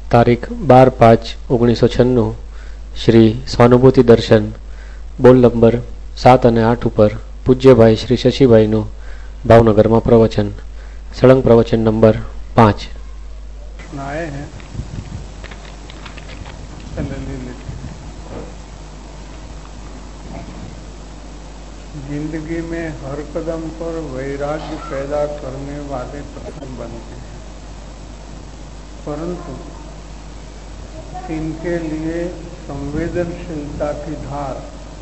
तारीख 12/5/1996 શ્રી સ્વાનુભૂતિ દર્શન બોલ નંબર 7 અને 8 ઉપર પૂજ્યભાઈ શ્રી શશીભાઈનું ભાવનગરમાં પ્રવચન સળંગ પ્રવચન નંબર 5 आए हैं। जिंदगी में हर कदम पर वैराग्य पैदा करने वाले प्रसंग बनते हैं, परंतु इनके लिए संवेदनशीलता की धार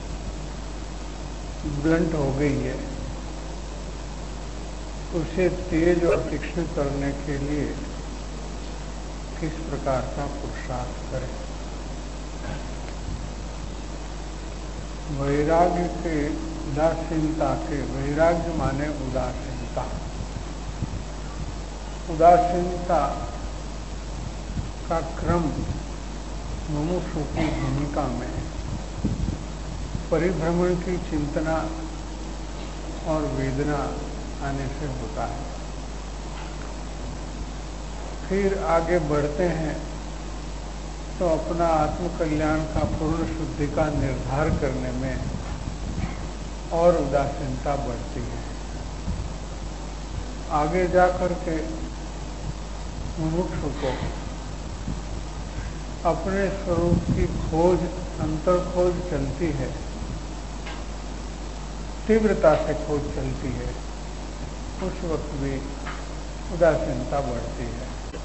ब्लंट हो गई है। उसे तेज और तीक्ष्ण करने के लिए किस प्रकार का पुरुषार्थ करें। वैराग्य के उदासीनता के, वैराग्य माने उदासीनता, उदासीनता का क्रम मुमुक्षु की भूमिका में परिभ्रमण की चिंतना और वेदना आने से होता है। फिर आगे बढ़ते हैं तो अपना आत्मकल्याण का पूर्ण शुद्धि का निर्धार करने में और उदासीनता बढ़ती है। आगे जाकर के मुमुक्षु को अपने स्वरूप की खोज, अंतर खोज चलती है, तीव्रता से खोज चलती है। उस वक्त भी उदासीनता बढ़ती है।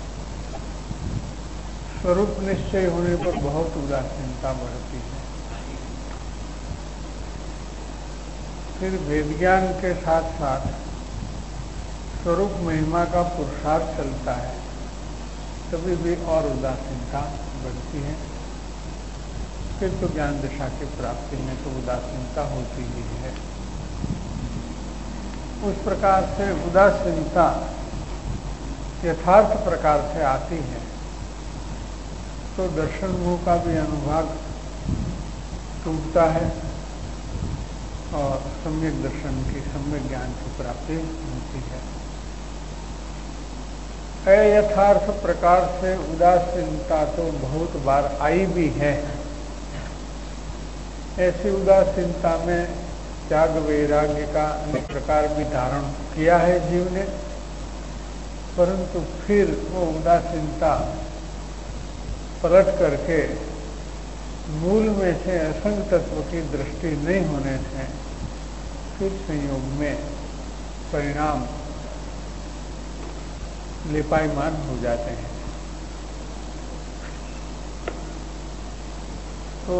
स्वरूप निश्चय होने पर बहुत उदासीनता बढ़ती है। फिर वेद ज्ञान के साथ साथ स्वरूप महिमा का पुरुषार्थ चलता है, तभी भी और उदासीनता बढ़ती है। फिर तो ज्ञान दशा की प्राप्ति में तो उदासीनता होती ही है। उस प्रकार से उदासीनता यथार्थ प्रकार से आती है तो दर्शन मोह का भी अनुभाग टूटता है और सम्यक दर्शन की, सम्यक ज्ञान की प्राप्ति होती है। अयथार्थ प्रकार से उदासीनता तो बहुत बार आई भी है। ऐसी उदासीनता में त्याग वैराग्य का अनेक प्रकार भी धारण किया है जीव ने, परंतु फिर वो उदासीनता पलट करके मूल में से असंग तत्व की दृष्टि नहीं होने से फिर संयोग में परिणाम लिपायमान हो जाते हैं। तो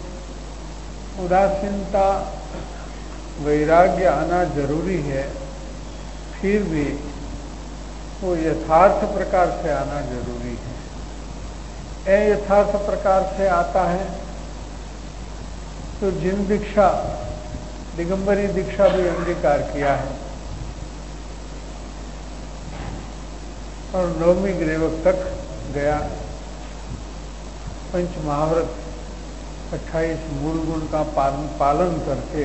उदासीनता वैराग्य आना जरूरी है, फिर भी वो यथार्थ प्रकार से आना जरूरी है। अयथार्थ प्रकार से आता है तो जिन दीक्षा, दिगंबरी दीक्षा भी अंगीकार किया है और 9वीं ग्रेवक तक गया, पंच महाव्रत 28 मूल गुण का पालन करके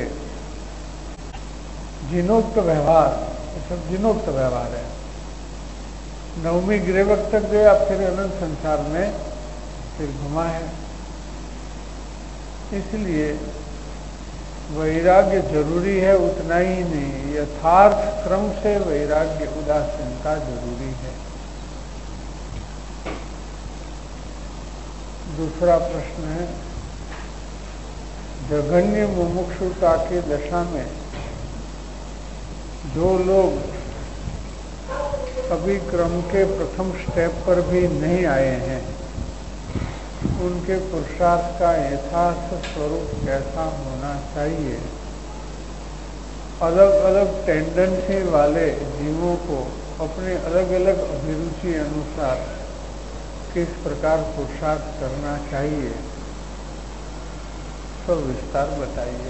जिनोक्त व्यवहार, ये सब जिनोक्त व्यवहार है। 9वीं ग्रेवक तक गया, फिर अनंत संसार में फिर घुमा है। इसलिए वैराग्य जरूरी है, उतना ही नहीं, यथार्थ क्रम से वैराग्य उदासीनता जरूरी है। दूसरा प्रश्न है, जघन्य मुमुक्षुता की दशा में जो लोग अभी क्रम के प्रथम स्टेप पर भी नहीं आए हैं, उनके पुरुषार्थ का यथार्थ स्वरूप कैसा होना चाहिए। अलग अलग टेंडेंसी वाले जीवों को अपने अलग अलग अभिरुचि अनुसार किस प्रकार पुरुषार्थ करना चाहिए, तो विस्तार बताइए।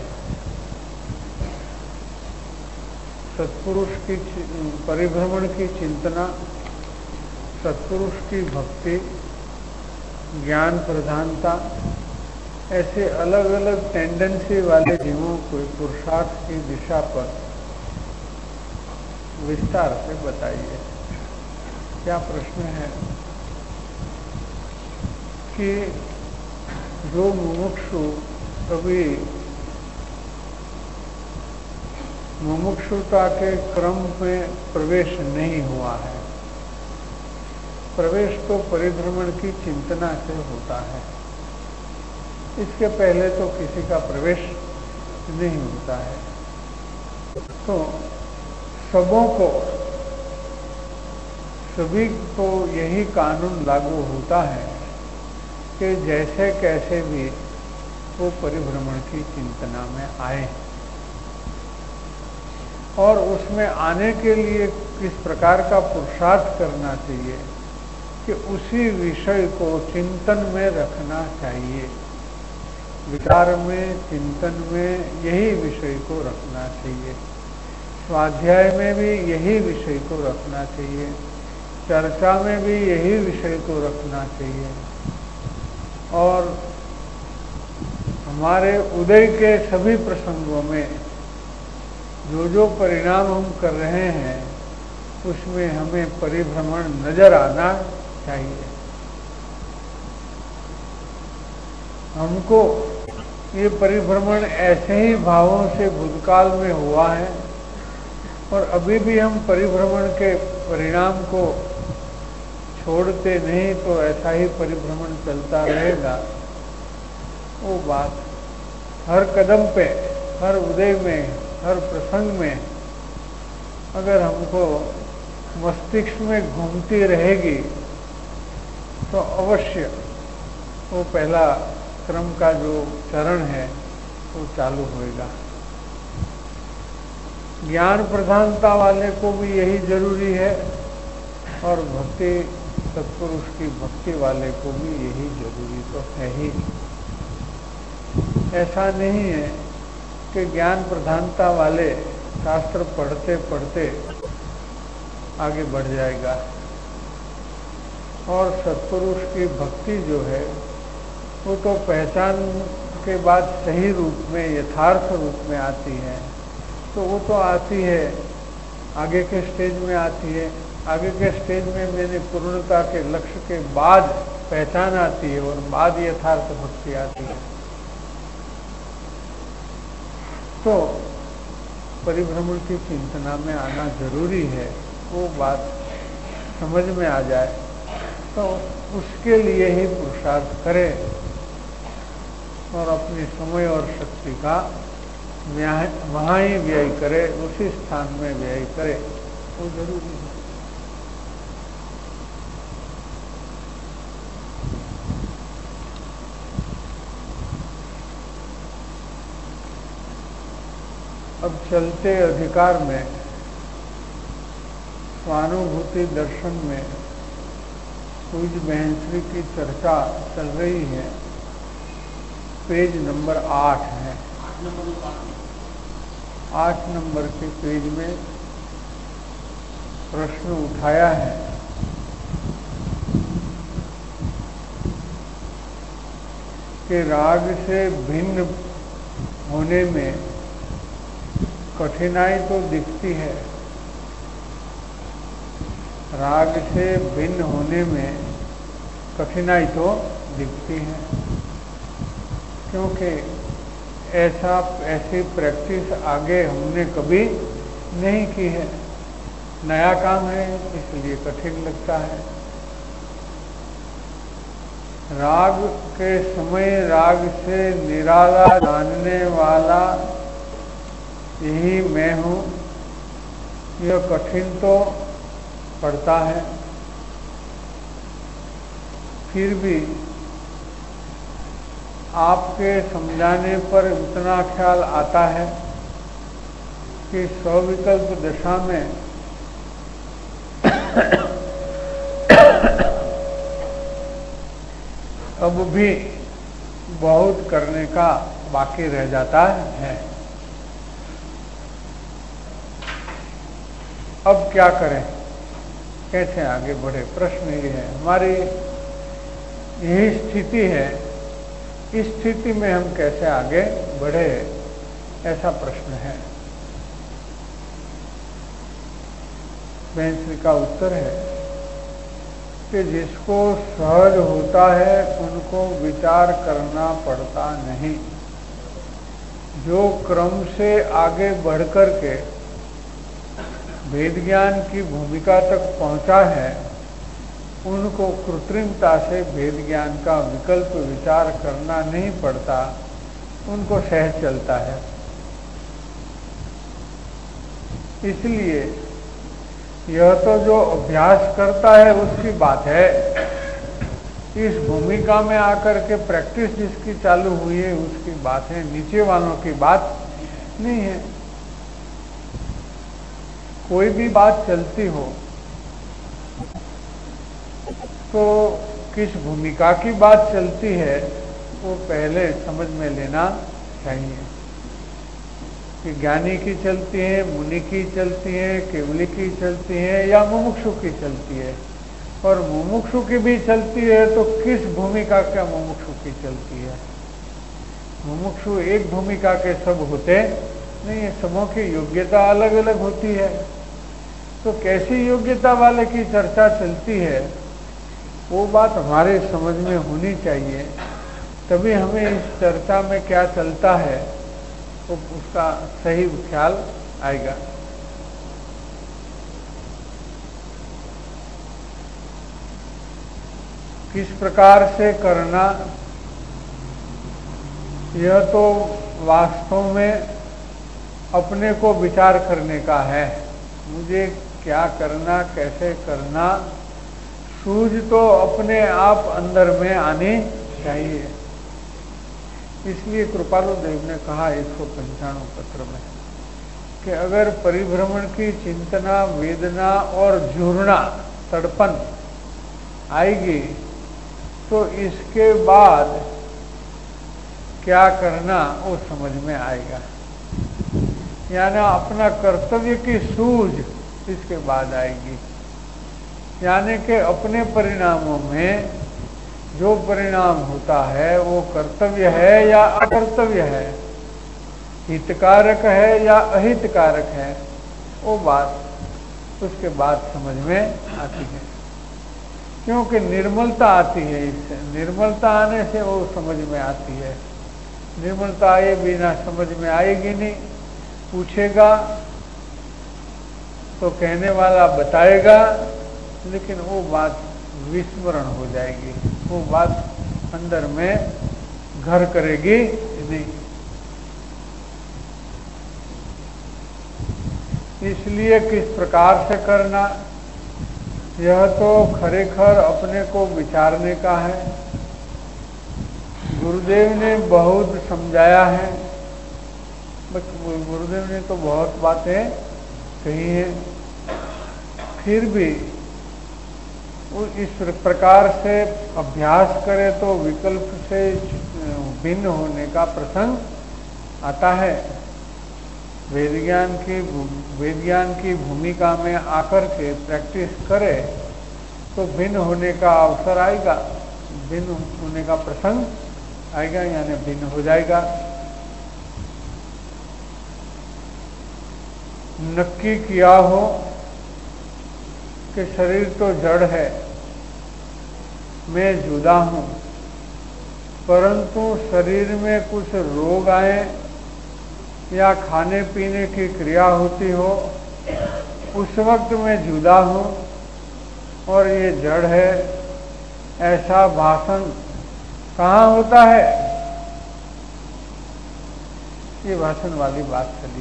सत्पुरुष की परिभ्रमण की चिंतना, सत्पुरुष की भक्ति, ज्ञान प्रधानता, ऐसे अलग अलग टेंडेंसी वाले जीवों को पुरुषार्थ की दिशा पर विस्तार से बताइए। क्या प्रश्न है? कि जो मुमुक्षु कभी मुमुक्षुता के क्रम में प्रवेश नहीं हुआ है, प्रवेश तो परिभ्रमण की चिंतना से होता है, इसके पहले तो किसी का प्रवेश नहीं होता है। तो सभी को यही कानून लागू होता है कि जैसे कैसे भी वो परिभ्रमण की चिंतना में आए, और उसमें आने के लिए किस प्रकार का पुरुषार्थ करना चाहिए कि उसी विषय को चिंतन में रखना चाहिए, विचार में, चिंतन में यही विषय को रखना चाहिए, स्वाध्याय में भी यही विषय को रखना चाहिए, चर्चा में भी यही विषय को रखना चाहिए, और हमारे उदय के सभी प्रसंगों में जो परिणाम हम कर रहे हैं उसमें हमें परिभ्रमण नजर आना चाहिए। हमको ये परिभ्रमण ऐसे ही भावों से भूतकाल में हुआ है और अभी भी हम परिभ्रमण के परिणाम को छोड़ते नहीं तो ऐसा ही परिभ्रमण चलता रहेगा। वो बात हर कदम पे, हर उदय में, हर प्रसंग में अगर हमको मस्तिष्क में घूमती रहेगी तो अवश्य वो पहला क्रम का जो चरण है वो चालू होएगा। ज्ञान प्रधानता वाले को भी यही जरूरी है और भक्ति सत्पुरुष की भक्ति वाले को भी यही जरूरी तो है ही। ऐसा नहीं है कि ज्ञान प्रधानता वाले शास्त्र पढ़ते पढ़ते आगे बढ़ जाएगा और सत्पुरुष की भक्ति जो है वो तो पहचान के बाद सही रूप में, यथार्थ रूप में आती है। तो वो तो आती है, आगे के स्टेज में आती है। आगे के स्टेज में मैंने पूर्णता के लक्ष्य के बाद पहचान आती है और बाद यथार्थ भक्ति आती है। तो परिभ्रमण की चिंतना में आना जरूरी है। वो बात समझ में आ जाए तो उसके लिए ही पुरुषार्थ करे और अपने समय और शक्ति का वहाँ ही व्यय करे, उसी स्थान में व्यय करे, वो जरूरी है। अब चलते अधिकार में स्वानुभूति दर्शन में पूज्य बहनश्री की चर्चा चल रही है। पेज नंबर 8 है। 8 नंबर के पेज में प्रश्न उठाया है कि राग से भिन्न होने में कठिनाई तो दिखती है। राग से भिन्न होने में कठिनाई तो दिखती है क्योंकि ऐसी प्रैक्टिस आगे हमने कभी नहीं की है। नया काम है इसलिए कठिन लगता है। राग के समय राग से निराला जानने वाला यही मैं हूँ, यह कठिन तो पड़ता है। फिर भी आपके समझाने पर इतना ख्याल आता है कि सविकल्प दशा में अब भी बहुत करने का बाकी रह जाता है। अब क्या करें, कैसे आगे बढ़े? प्रश्न ये है। हमारी यही स्थिति है, इस स्थिति में हम कैसे आगे बढ़े, ऐसा प्रश्न है। बहनश्री का उत्तर है कि जिसको सहज होता है उनको विचार करना पड़ता नहीं। जो क्रम से आगे बढ़कर के वेद ज्ञान की भूमिका तक पहुंचा है, उनको कृत्रिमता से वेद ज्ञान का विकल्प विचार करना नहीं पड़ता, उनको सहज चलता है। इसलिए यह तो जो अभ्यास करता है उसकी बात है। इस भूमिका में आकर के प्रैक्टिस जिसकी चालू हुई है उसकी बात है, नीचे वालों की बात नहीं है। कोई भी बात चलती हो तो किस भूमिका की बात चलती है वो पहले समझ में लेना चाहिए कि ज्ञानी की चलती है, मुनि की चलती है, केवली की चलती है या मुमुक्षु की चलती है। और मुमुक्षु की भी चलती है तो किस भूमिका का मुमुक्षु की चलती है। मुमुक्षु एक भूमिका के सब होते नहीं है, सबों की योग्यता अलग अलग होती है। तो कैसी योग्यता वाले की चर्चा चलती है वो बात हमारे समझ में होनी चाहिए, तभी हमें इस चर्चा में क्या चलता है तो उसका सही ख्याल आएगा। किस प्रकार से करना, यह तो वास्तव में अपने को विचार करने का है। मुझे क्या करना, कैसे करना, सूझ तो अपने आप अंदर में आनी चाहिए। इसलिए कृपालु देव ने कहा 195 पत्र में कि अगर परिभ्रमण की चिंतना, वेदना और झूरना, तड़पन आएगी तो इसके बाद क्या करना वो समझ में आएगा। यानी अपना कर्तव्य की सूझ इसके बाद आएगी। यानी कि अपने परिणामों में जो परिणाम होता है वो कर्तव्य है या अकर्तव्य है, हितकारक है या अहितकारक है, वो बात उसके बाद समझ में आती है। क्योंकि निर्मलता आती है, इससे निर्मलता आने से वो समझ में आती है। निर्मलता आए बिना समझ में आएगी नहीं। पूछेगा तो कहने वाला बताएगा, लेकिन वो बात विस्मरण हो जाएगी, वो बात अंदर में घर करेगी नहीं। इसलिए किस प्रकार से करना, यह तो खरेखर अपने को विचारने का है। गुरुदेव ने बहुत समझाया है, गुरुदेव ने तो बहुत बातें कही हैं, फिर भी इस प्रकार से अभ्यास करे तो विकल्प से भिन्न होने का प्रसंग आता है। वेद ज्ञान की भूमिका में आकर के प्रैक्टिस करे तो भिन्न होने का अवसर आएगा, भिन्न होने का प्रसंग आएगा, यानी भिन्न हो जाएगा। नक्की किया हो कि शरीर तो जड़ है, मैं जुदा हूं, परंतु शरीर में कुछ रोग आए या खाने पीने की क्रिया होती हो, उस वक्त मैं जुदा हूं और ये जड़ है, ऐसा भाषण कहाँ होता है? ये भाषण वाली बात चली,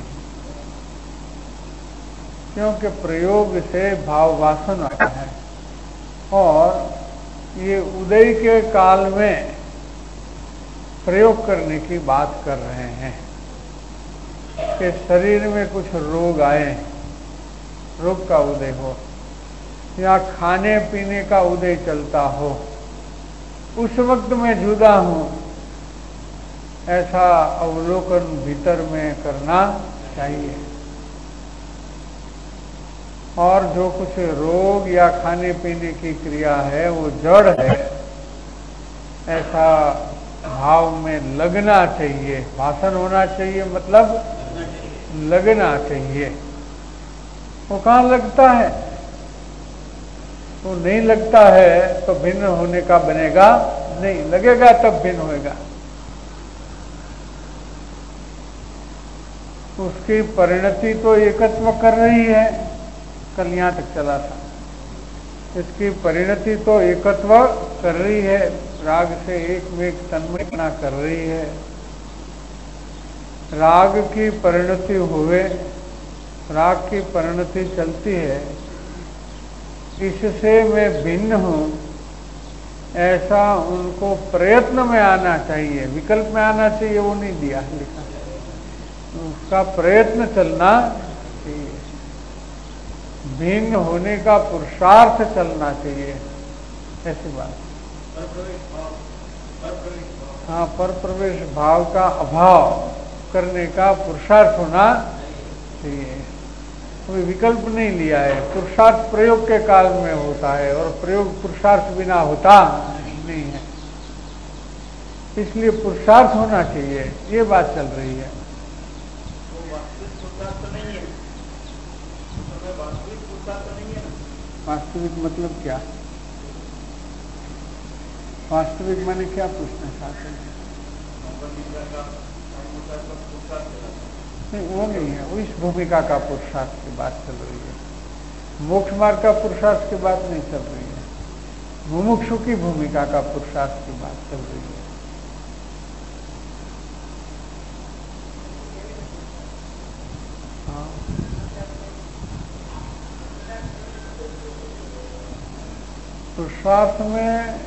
क्योंकि प्रयोग से भाव वासन आता है। और ये उदय के काल में प्रयोग करने की बात कर रहे हैं कि शरीर में कुछ रोग आए, रोग का उदय हो या खाने पीने का उदय चलता हो, उस वक्त मैं जुदा हूं, ऐसा अवलोकन भीतर में करना चाहिए। और जो कुछ रोग या खाने पीने की क्रिया है वो जड़ है, ऐसा भाव में लगना चाहिए। भाषण होना चाहिए मतलब लगना चाहिए। वो कहाँ लगता है? वो नहीं लगता है तो भिन्न होने का बनेगा नहीं, लगेगा तब भिन्न होएगा। उसकी परिणति तो एकत्व कर रही है, कल यहां तक चला था। इसकी परिणति तो एकत्व कर रही है, राग से एक में एक तन्मयपना कर रही है। राग की परिणति हुए, राग की परिणति चलती है, इससे मैं भिन्न हूं ऐसा उनको प्रयत्न में आना चाहिए, विकल्प में आना चाहिए वो नहीं दिया लिखा, उसका प्रयत्न चलना चाहिए, भिन्न होने का पुरुषार्थ चलना चाहिए, ऐसी बात। हाँ, पर प्रवेश भाव का अभाव करने का पुरुषार्थ होना चाहिए, कोई विकल्प नहीं लिया है। पुरुषार्थ प्रयोग के काल में होता है और प्रयोग पुरुषार्थ बिना होता नहीं है, इसलिए पुरुषार्थ होना चाहिए, ये बात चल रही है। वास्तविक मतलब क्या? वास्तविक माने क्या पूछना चाहते हैं? नहीं, वो नहीं है, वो इस भूमिका का पुरुषार्थ की बात चल रही है। मोक्ष मार्ग का पुरुषार्थ की बात नहीं चल रही है, मुमुक्षु की भूमिका का पुरुषार्थ की बात चल रही है। हाँ, पुरुषार्थ में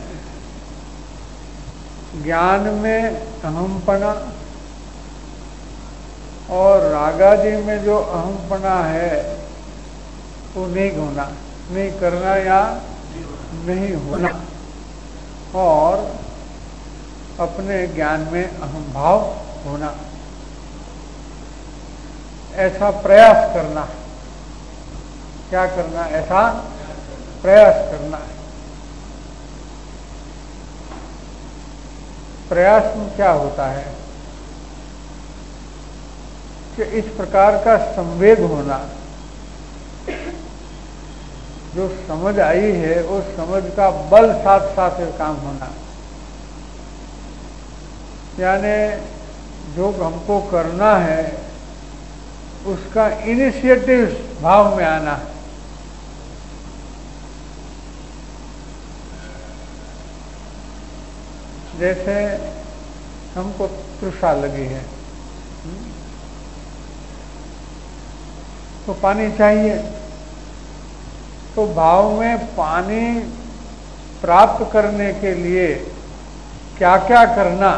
ज्ञान में अहमपना और रागादि में जो अहमपना है वो नहीं होना, नहीं करना या नहीं होना, और अपने ज्ञान में अहम भाव होना, ऐसा प्रयास करना। क्या करना? ऐसा प्रयास करना है। प्रयास में क्या होता है कि इस प्रकार का संवेग होना, जो समझ आई है उस समझ का बल साथ साथ काम होना, यानी जो हमको करना है उसका इनिशिएटिव भाव में आना। जैसे हमको तृषा लगी है तो पानी चाहिए, तो भाव में पानी प्राप्त करने के लिए क्या क्या करना,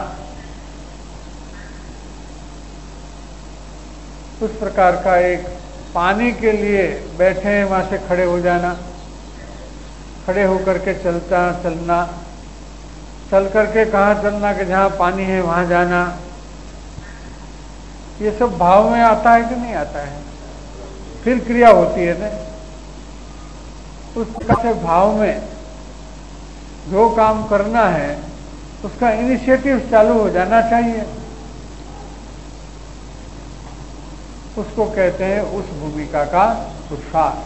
उस प्रकार का एक पानी के लिए बैठे हैं वहां से खड़े हो जाना, खड़े होकर के चलना, चल करके कहाँ चलना कि जहाँ पानी है वहां जाना, ये सब भाव में आता है कि नहीं आता है? फिर क्रिया होती है ना, उस प्रकार से भाव में जो काम करना है उसका इनिशिएटिव चालू हो जाना चाहिए, उसको कहते हैं उस भूमिका का पुरुषार्थ।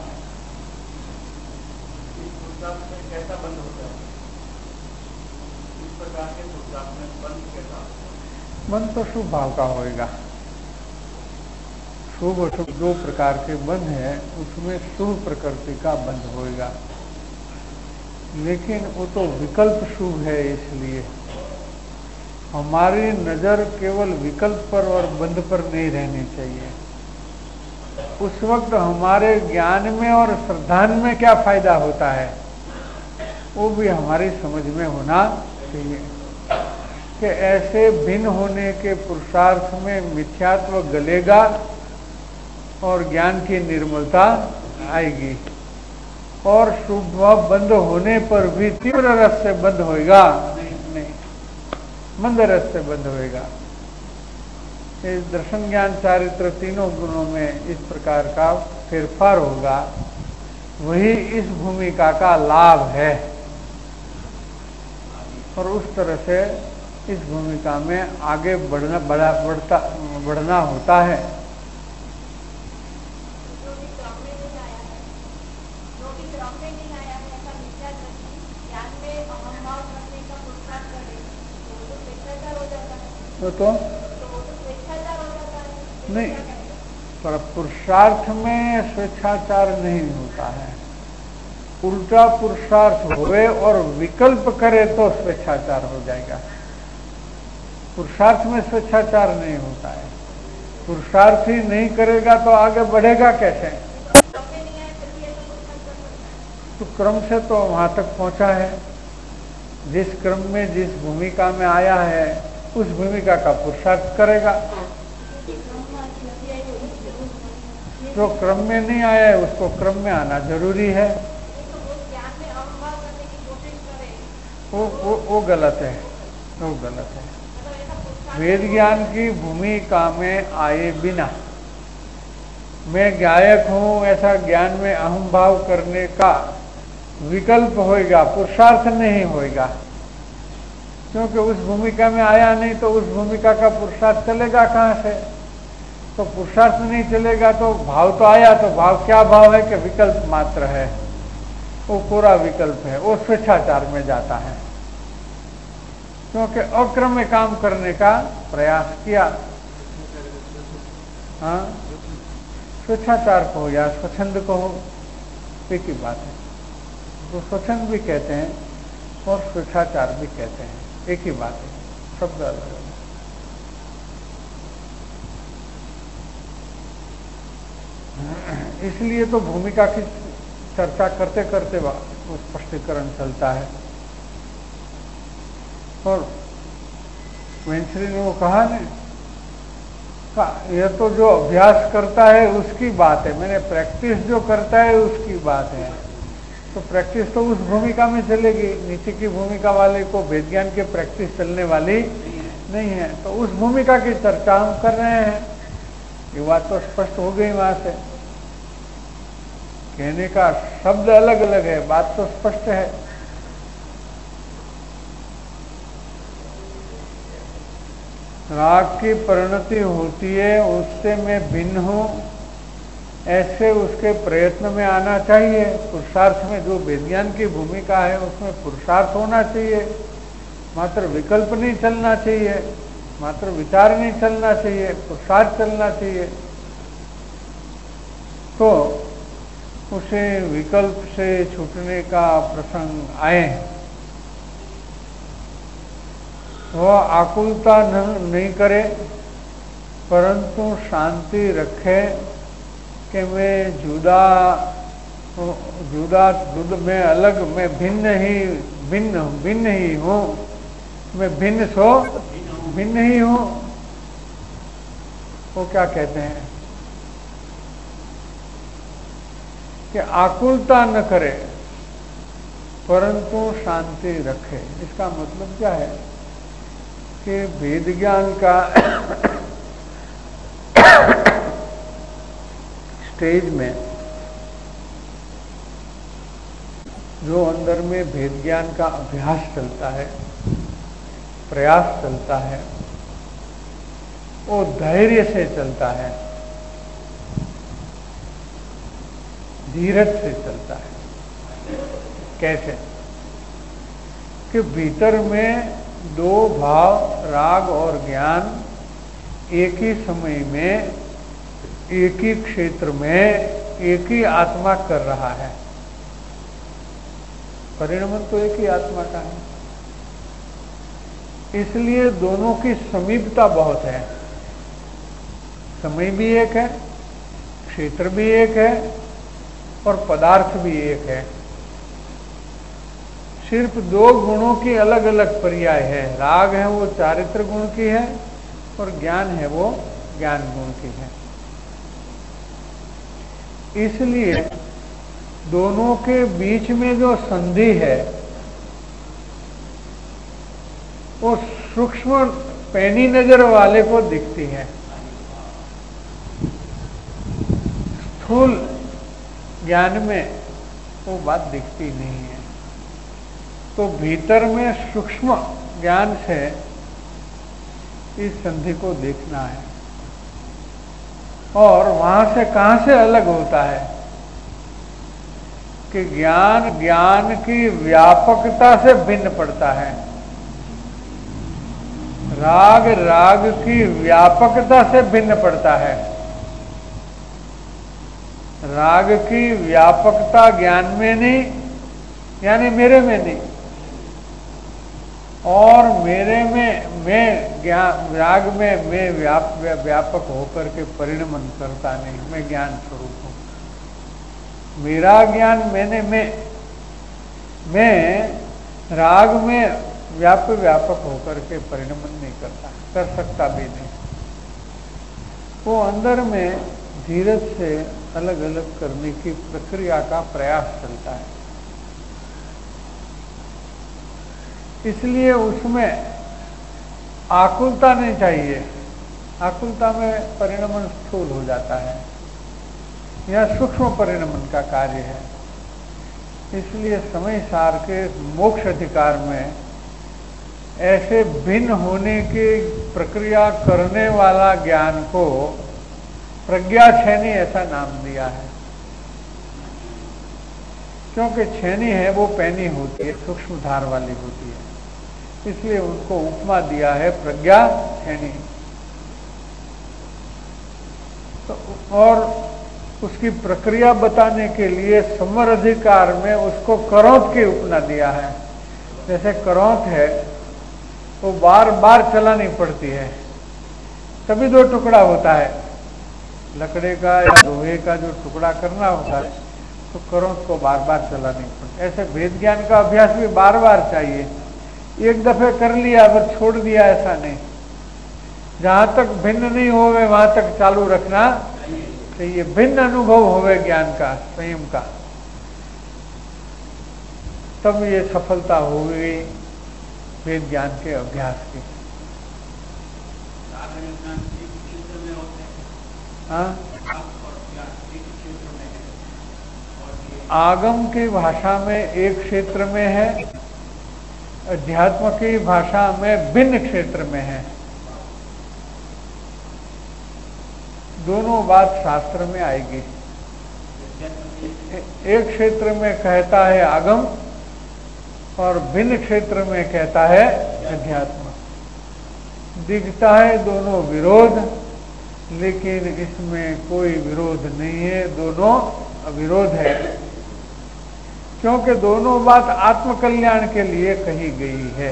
कैसा बंद होता है? इस प्रकार के पुरुषार्थ में बंद कैसा? बंद तो शुभ भाव का होएगा। शुभ और शुभ दो प्रकार के बंध है, उसमें शुभ प्रकृति का बंध होएगा, लेकिन वो तो विकल्प शुभ है, इसलिए हमारी नजर केवल विकल्प पर और बंध पर नहीं रहनी चाहिए। उस वक्त हमारे ज्ञान में और श्रद्धान में क्या फायदा होता है वो भी हमारी समझ में होना चाहिए कि ऐसे भिन्न होने के पुरुषार्थ में मिथ्यात्व गलेगा और ज्ञान की निर्मलता आएगी, और शुभ बंद होने पर भी तीव्र रस से बंद होएगा नहीं, मंद रस से बंद होएगा। इस दर्शन ज्ञान चारित्र तीनों गुणों में इस प्रकार का फेरफार होगा, वही इस भूमिका का लाभ है, और उस तरह से इस भूमिका में आगे बढ़ना होता है। वो तो नहीं, पर पुरुषार्थ में स्वेच्छाचार नहीं होता है। उल्टा पुरुषार्थ होवे और विकल्प करे तो स्वेच्छाचार हो जाएगा। पुरुषार्थ में स्वेच्छाचार नहीं होता है। पुरुषार्थ ही नहीं करेगा तो आगे बढ़ेगा कैसे? तो क्रम से तो वहां तक पहुंचा है। जिस क्रम में जिस भूमिका में आया है उस भूमिका का पुरुषार्थ करेगा। जो क्रम में नहीं आया है उसको क्रम में आना जरूरी है। वो गलत है, वो गलत है। वेद ज्ञान की भूमिका में आए बिना मैं गायक हूं ऐसा ज्ञान में अहम भाव करने का विकल्प होएगा, पुरुषार्थ नहीं होएगा। क्योंकि उस भूमिका में आया नहीं तो उस भूमिका का पुरुषार्थ चलेगा कहां से? तो पुरुषार्थ नहीं चलेगा तो भाव तो आया, तो भाव क्या भाव है कि विकल्प मात्र है, वो पूरा विकल्प है, वो स्वेच्छाचार में जाता है। क्योंकि अक्रम में काम करने का प्रयास किया। हाँ, स्वेच्छाचार को हो या स्वच्छंद को हो, एक ही बात है। तो स्वच्छंद भी कहते हैं और स्वेच्छाचार भी कहते हैं, एक ही बात है, शब्द अलग अलग। इसलिए तो भूमिका की चर्चा करते करते वो स्पष्टीकरण चलता है। और वेंचरी ने वो कहा ना, यह तो जो अभ्यास करता है उसकी बात है, मैंने प्रैक्टिस जो करता है उसकी बात है। तो प्रैक्टिस तो उस भूमिका में चलेगी, नीचे की भूमिका वाले को वेद ज्ञान की प्रैक्टिस चलने वाली नहीं है। तो उस भूमिका की चर्चा हम कर रहे हैं, ये बात तो स्पष्ट हो गई। वहां से कहने का शब्द अलग अलग है, बात तो स्पष्ट है। राग की परिणति होती है, उससे मैं भिन्न हूं ऐसे उसके प्रयत्न में आना चाहिए। पुरुषार्थ में जो विज्ञान की भूमिका है उसमें पुरुषार्थ होना चाहिए, मात्र विकल्प नहीं चलना चाहिए, मात्र विचार नहीं चलना चाहिए, पुरुषार्थ चलना चाहिए। तो उसे विकल्प से छूटने का प्रसंग आए, वह आकुलता नहीं करे परंतु शांति रखे कि मैं जुदा मैं अलग, मैं भिन्न ही हूँ, मैं भिन्न ही हूँ। वो क्या कहते हैं कि आकुलता न करे परंतु शांति रखे। इसका मतलब क्या है कि वेद ज्ञान का स्टेज में जो अंदर में वेद ज्ञान का अभ्यास चलता है, प्रयास चलता है, वो धैर्य से चलता है, धीरज से चलता है। कैसे कि भीतर में दो भाव राग और ज्ञान एक ही समय में, एक ही क्षेत्र में, एक ही आत्मा कर रहा है। परिणमन तो एक ही आत्मा का है, इसलिए दोनों की समीपता बहुत है। समय भी एक है, क्षेत्र भी एक है और पदार्थ भी एक है। सिर्फ दो गुणों की अलग अलग पर्याय है। राग है वो चारित्र गुण की है और ज्ञान है वो ज्ञान गुण की है। इसलिए दोनों के बीच में जो संधि है वो सूक्ष्म पैनी नजर वाले को दिखती है, स्थूल ज्ञान में वो बात दिखती नहीं है। तो भीतर में सूक्ष्म ज्ञान से इस संधि को देखना है। और वहां से कहां से अलग होता है कि ज्ञान की व्यापकता से भिन्न पड़ता है। राग राग की व्यापकता से भिन्न पड़ता है। राग की व्यापकता ज्ञान में नहीं, यानी मेरे में नहीं, और मेरे में मैं ज्ञान राग में मैं व्यापक होकर के परिणमन करता नहीं, मैं ज्ञान स्वरूप हूं। मेरा ज्ञान मैंने मैं राग में व्यापक होकर के परिणमन नहीं करता, कर सकता भी नहीं। वो अंदर में धीरज से अलग अलग करने की प्रक्रिया का प्रयास चलता है। इसलिए उसमें आकुलता नहीं चाहिए। आकुलता में परिणमन स्थूल हो जाता है, यह सूक्ष्म परिणमन का कार्य है। इसलिए समय सार के मोक्ष अधिकार में ऐसे भिन्न होने की प्रक्रिया करने वाला ज्ञान को प्रज्ञा छेनी ऐसा नाम दिया है। क्योंकि छेनी है वो पैनी होती है, सूक्ष्म धार वाली होती है, इसलिए उनको उपमा दिया है प्रज्ञा छेनी। तो और उसकी प्रक्रिया बताने के लिए समर अधिकार में उसको करौंत की उपमा दिया है। जैसे करौंत है वो बार बार चलानी पड़ती है, तभी दो टुकड़ा होता है। लकड़े का या लोहे का जो टुकड़ा करना होता है तो करौंत को बार बार चलानी पड़ती है। ऐसे वेद ज्ञान का अभ्यास भी बार बार चाहिए। एक दफे कर लिया फिर छोड़ दिया ऐसा नहीं, जहां तक भिन्न नहीं होवे वहां तक चालू रखना चाहिए। भिन्न अनुभव होवे ज्ञान का, स्वयं का, तब ये सफलता होगी वेद ज्ञान के अभ्यास की। हाँ, आगम की भाषा में एक क्षेत्र में है, अध्यात्म की भाषा में भिन्न क्षेत्र में है। दोनों बात शास्त्र में आएगी। एक क्षेत्र में कहता है आगम और भिन्न क्षेत्र में कहता है अध्यात्म। दिखता है दोनों विरोध, लेकिन इसमें कोई विरोध नहीं है, दोनों अविरोध है। क्योंकि दोनों बात आत्मकल्याण के लिए कही गई है।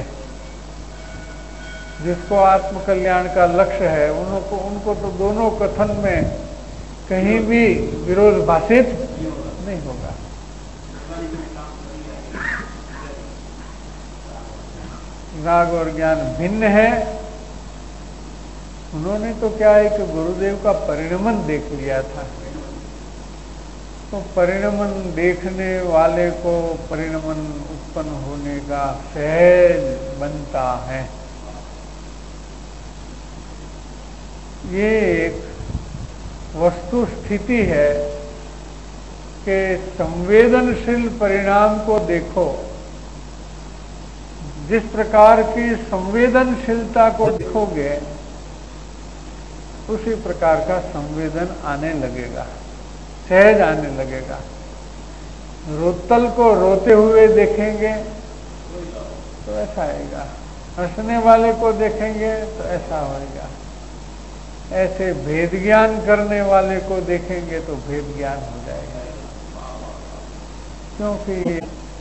जिसको आत्मकल्याण का लक्ष्य है उनको तो दोनों कथन में कहीं भी विरोध भाषित नहीं होगा। राग और ज्ञान भिन्न है। उन्होंने तो क्या है कि गुरुदेव का परिणमन देख लिया था, तो परिणमन देखने वाले को परिणमन उत्पन्न होने का सहज बनता है। ये एक वस्तु स्थिति है कि संवेदनशील परिणाम को देखो। जिस प्रकार की संवेदनशीलता को देखोगे उसी प्रकार का संवेदन आने लगेगा, सहज आने लगेगा। रोतल को रोते हुए देखेंगे तो ऐसा आएगा, हंसने वाले को देखेंगे तो ऐसा होएगा। ऐसे भेद ज्ञान करने वाले को देखेंगे तो भेद ज्ञान हो जाएगा। क्योंकि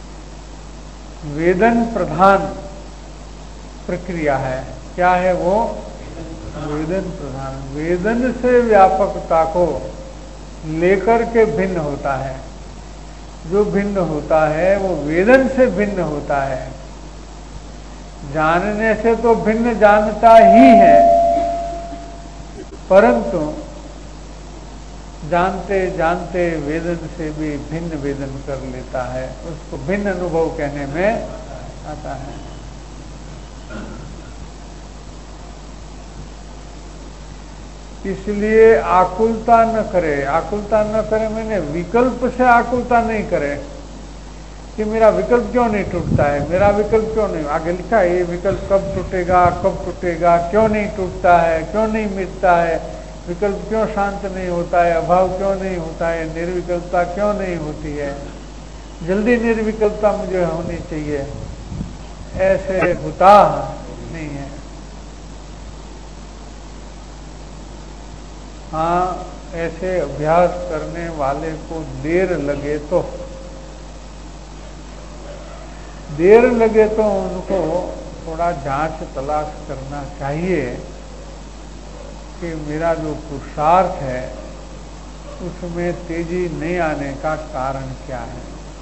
वेदन प्रधान प्रक्रिया है। क्या है वो? वेदन प्रधान। वेदन से व्यापकता को लेकर के भिन्न होता है। जो भिन्न होता है वो वेदन से भिन्न होता है। जानने से तो भिन्न जानता ही है, परंतु जानते जानते वेदन से भी भिन्न वेदन कर लेता है। उसको भिन्न अनुभव कहने में आता है। इसलिए आकुलता न करे। आकुलता न करे मैंने विकल्प से आकुलता नहीं करे कि मेरा विकल्प क्यों नहीं टूटता है, मेरा विकल्प क्यों नहीं। आगे लिखा है ये विकल्प कब टूटेगा, कब टूटेगा, क्यों नहीं टूटता है, क्यों नहीं मिटता है, विकल्प क्यों शांत नहीं होता है, अभाव क्यों नहीं होता है, निर्विकल्पता क्यों नहीं होती है, जल्दी निर्विकल्पता मुझे होनी चाहिए। ऐसे होता नहीं है। हाँ, ऐसे अभ्यास करने वाले को देर लगे तो उनको थोड़ा जांच तलाश करना चाहिए कि मेरा जो पुरुषार्थ है उसमें तेजी नहीं आने का कारण क्या है,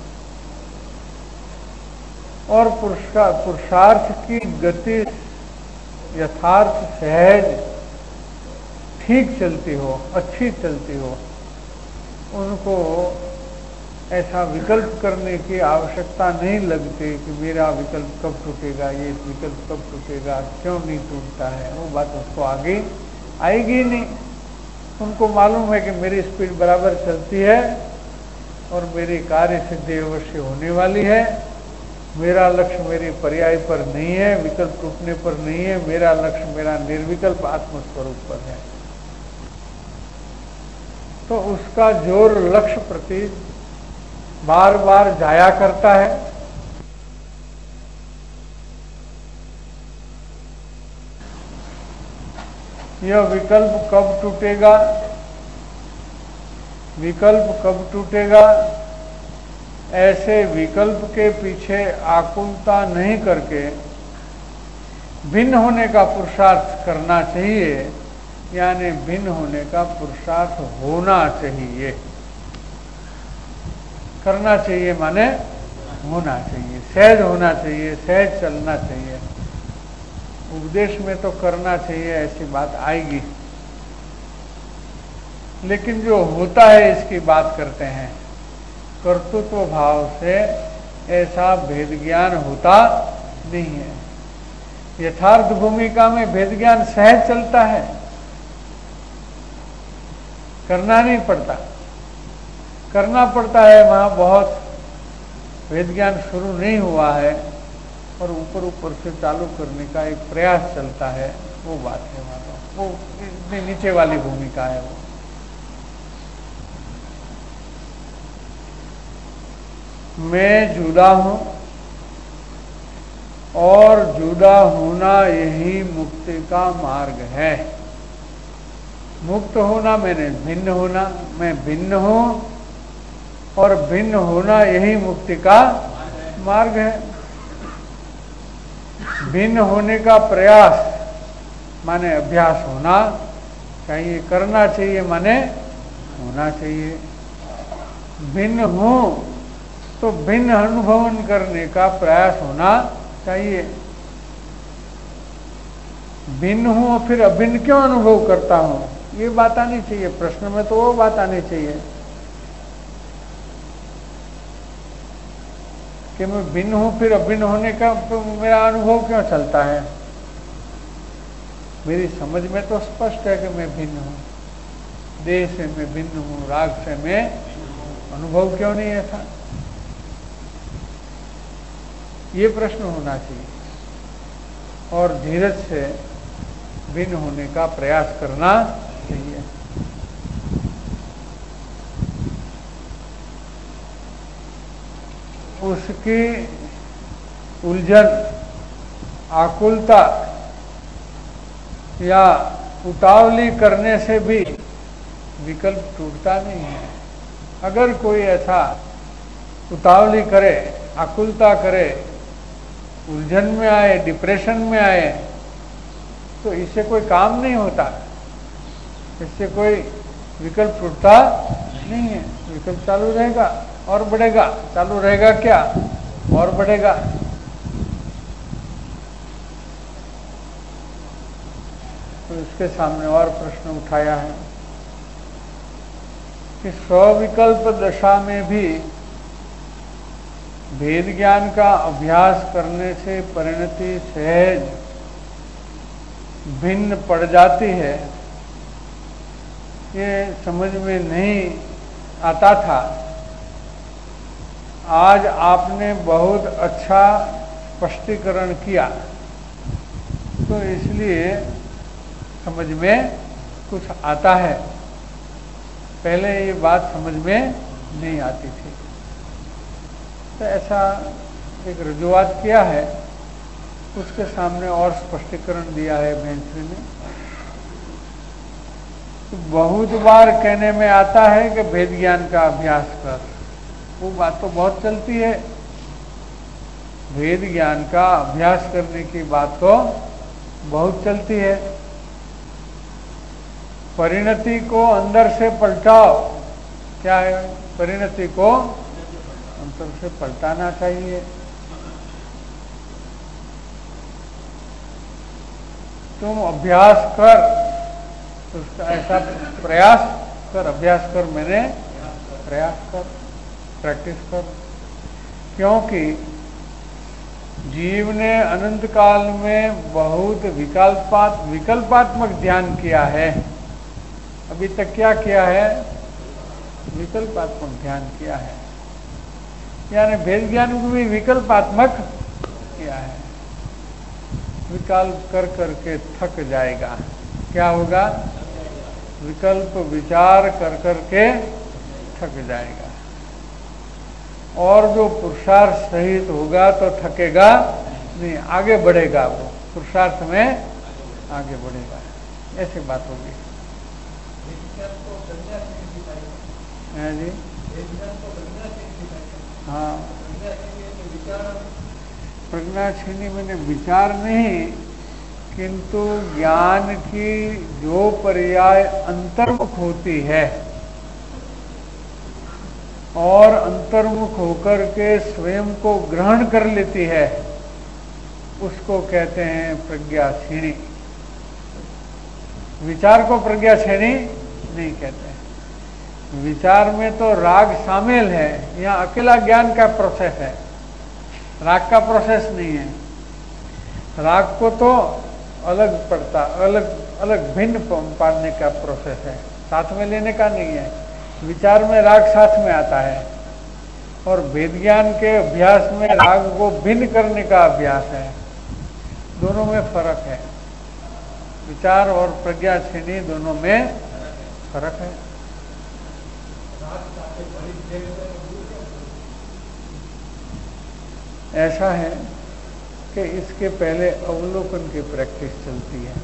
और पुरुषार्थ की गति यथार्थ सहज ठीक चलती हो, अच्छी चलती हो, उनको ऐसा विकल्प करने की आवश्यकता नहीं लगती कि मेरा विकल्प कब टूटेगा, ये विकल्प कब टूटेगा, क्यों नहीं टूटता है। वो बात उसको आगे आएगी नहीं। उनको मालूम है कि मेरी स्पीड बराबर चलती है और मेरी कार्य सिद्धि अवश्य होने वाली है। मेरा लक्ष्य मेरे पर्याय पर नहीं है, विकल्प टूटने पर नहीं है। मेरा लक्ष्य मेरा निर्विकल्प आत्मस्वरूप पर है। तो उसका जोर लक्ष्य प्रति बार बार जाया करता है। यह विकल्प कब टूटेगा, विकल्प कब टूटेगा, ऐसे विकल्प के पीछे आकुलता नहीं करके भिन्न होने का पुरुषार्थ करना चाहिए, यानी भिन्न होने का पुरुषार्थ होना चाहिए। करना चाहिए माने होना चाहिए, सहज होना चाहिए, सहज चलना चाहिए। उपदेश में तो करना चाहिए ऐसी बात आएगी, लेकिन जो होता है इसकी बात करते हैं। कर्तृत्व भाव से ऐसा भेद ज्ञान होता नहीं है। यथार्थ भूमिका में भेद ज्ञान सहज चलता है, करना नहीं पड़ता। करना पड़ता है वहां बहुत भेद ज्ञान शुरू नहीं हुआ है और ऊपर ऊपर से चालू करने का एक प्रयास चलता है, वो बात है वहां। वो इतनी नीचे वाली भूमिका है। वो मैं जुदा हूं और जुदा होना यही मुक्ति का मार्ग है। मुक्त होना मैंने भिन्न होना, मैं भिन्न हूं और भिन्न होना यही मुक्ति का मार्ग है। भिन्न होने का प्रयास माने अभ्यास होना चाहिए, करना चाहिए माने होना चाहिए। भिन्न हूं तो भिन्न अनुभवन करने का प्रयास होना चाहिए। भिन्न हूं और फिर अभिन्न क्यों अनुभव करता हूं, ये बात आनी चाहिए। प्रश्न में तो वो बात आनी चाहिए कि मैं भिन्न हूं फिर अभिन्न होने का मेरा अनुभव क्यों चलता है। मेरी समझ में तो स्पष्ट है कि मैं भिन्न हूं, देह से मैं भिन्न हूं, राग से मैं अनुभव क्यों नहीं ऐसा, ये प्रश्न होना चाहिए। और धीरज से भिन्न होने का प्रयास करना चाहिए। उसकी उलझन, आकुलता या उतावली करने से भी विकल्प टूटता नहीं है। अगर कोई ऐसा उतावली करे, आकुलता करे, उलझन में आए, डिप्रेशन में आए, तो इससे कोई काम नहीं होता, इससे कोई विकल्प टूटता नहीं है। विकल्प चालू रहेगा और बढ़ेगा, चालू रहेगा क्या और बढ़ेगा। तो इसके सामने और प्रश्न उठाया है कि स्विकल्प दशा में भी भेद ज्ञान का अभ्यास करने से परिणति सहज भिन्न पड़ जाती है। ये समझ में नहीं आता था, आज आपने बहुत अच्छा स्पष्टीकरण किया, तो इसलिए समझ में कुछ आता है। पहले ये बात समझ में नहीं आती थी। तो ऐसा एक रजूआत किया है, उसके सामने और स्पष्टीकरण दिया है भेंसरी ने तो बहुत बार कहने में आता है कि भेद ज्ञान का अभ्यास कर, वो बात तो बहुत चलती है। भेद ज्ञान का अभ्यास करने की बात तो बहुत चलती है। परिणति को अंदर से पलटाओ, क्या है? परिणति को अंदर से पलटाना चाहिए। तुम अभ्यास कर, उसका ऐसा प्रयास कर, अभ्यास कर, मैंने प्रयास कर, प्रैक्टिस कर। क्योंकि जीव ने अनंत काल में बहुत विकल्पात्मक ध्यान किया है। अभी तक क्या किया है? विकल्पात्मक ध्यान किया है, यानी भेद ज्ञान को भी विकल्पात्मक किया है। विकल्प कर करके थक जाएगा। क्या होगा? विकल्प विचार कर करके थक जाएगा। और जो पुरुषार्थ सहित होगा तो थकेगा नहीं, आगे बढ़ेगा। वो पुरुषार्थ में आगे बढ़ेगा। ऐसी बात होगी। है जी? हाँ, प्रज्ञाक्षीणी मैंने विचार नहीं, किंतु ज्ञान की जो पर्याय अंतर्मुख होती है और अंतर्मुख होकर के स्वयं को ग्रहण कर लेती है, उसको कहते हैं प्रज्ञाक्षीणी। विचार को प्रज्ञाक्षीणी नहीं कहते। विचार में तो राग शामिल है, यहाँ अकेला ज्ञान का प्रोसेस है, राग का प्रोसेस नहीं है। राग को तो अलग पड़ता, अलग भिन्न पाड़ने का प्रोसेस है, साथ में लेने का नहीं है। विचार में राग साथ में आता है, और भेद ज्ञान के अभ्यास में राग को भिन्न करने का अभ्यास है। दोनों में फर्क है। विचार और प्रज्ञाक्षीणी दोनों में फर्क है। ऐसा है कि इसके पहले अवलोकन की प्रैक्टिस चलती है,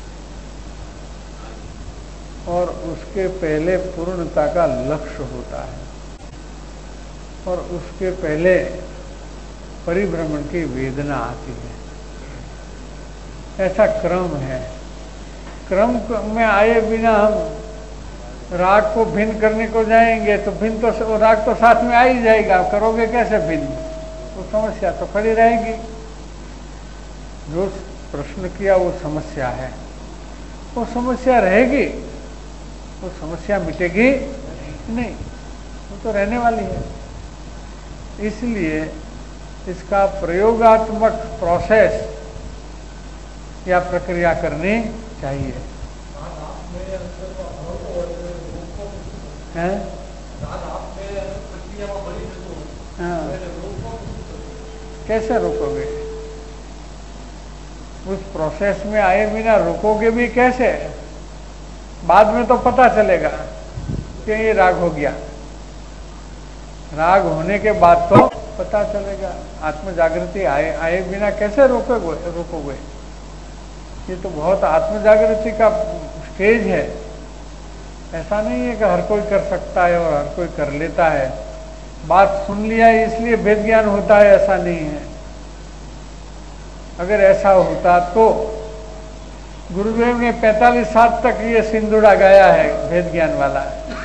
और उसके पहले पूर्णता का लक्ष्य होता है, और उसके पहले परिभ्रमण की वेदना आती है। ऐसा क्रम है। क्रम में आए बिना हम राग को भिन्न करने को जाएंगे तो भिन्न तो राग तो साथ में आ ही जाएगा। करोगे कैसे भिन्न? तो समस्या तो खड़ी रहेगी। जो प्रश्न किया वो समस्या है, वो समस्या रहेगी, वो समस्या मिटेगी नहीं, वो तो रहने वाली है। इसलिए इसका प्रयोगात्मक प्रोसेस या प्रक्रिया करनी चाहिए। हैं? हाँ। कैसे रोकोगे? उस प्रोसेस में आए बिना रोकोगे भी कैसे? बाद में तो पता चलेगा कि ये राग हो गया। राग होने के बाद तो पता चलेगा। आत्म जागृति आए बिना कैसे रोकोगे? ये तो बहुत आत्म जागृति का स्टेज है। ऐसा नहीं है कि हर कोई कर सकता है और हर कोई कर लेता है। बात सुन लिया इसलिए भेद ज्ञान होता है, ऐसा नहीं है। अगर ऐसा होता तो गुरुदेव ने 45 साल तक ये सिंदूरा गाया है भेद ज्ञान वाला,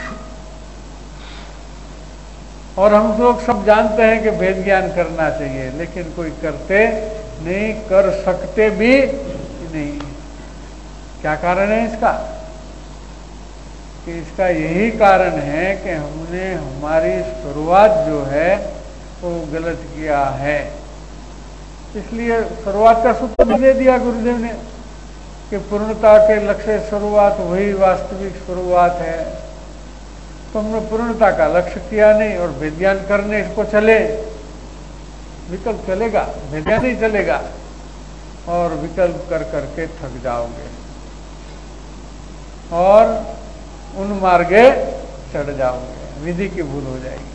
और हम लोग सब जानते हैं कि भेद ज्ञान करना चाहिए, लेकिन कोई करते नहीं, कर सकते भी नहीं। क्या कारण है इसका? कि इसका यही कारण है कि हमने हमारी शुरुआत जो है वो गलत किया है। इसलिए शुरुआत का सूत्र दे दिया गुरुदेव ने कि पूर्णता के लक्ष्य शुरुआत वही वास्तविक शुरुआत है। तो हमने पूर्णता का लक्ष्य किया नहीं और विज्ञान करने इसको चले, विकल्प चलेगा, विज्ञान नहीं चलेगा, और विकल्प कर करके थक जाओगे और उन मार्गे चढ़ जाओगे, विधि की भूल हो जाएगी।